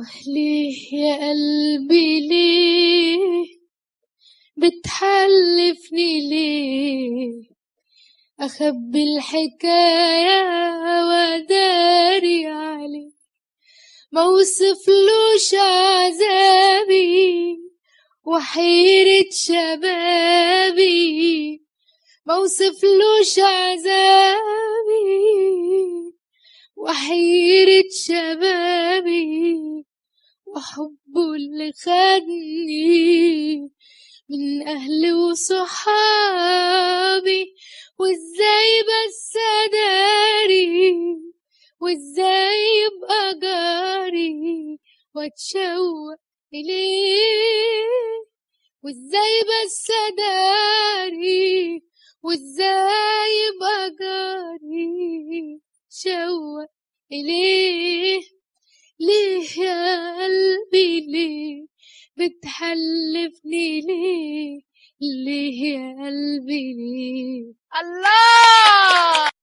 ليه يا قلبي ليه بتحلفني ليه أخبي الحكاية وداري عليه موصفلوش عذابي وحيرة شبابي موصفلوش عذابي وحيرة شبابي وحبه اللي خدني من أهلي وصحابي وإزاي بس أداري وإزاي يبقى جاري وأتشوق إليه وإزاي بس أداري وإزاي يبقى جاري شوق إليه ليه يا قلبي ليه بتحلفني ليه ليه يا قلبي ليه الله.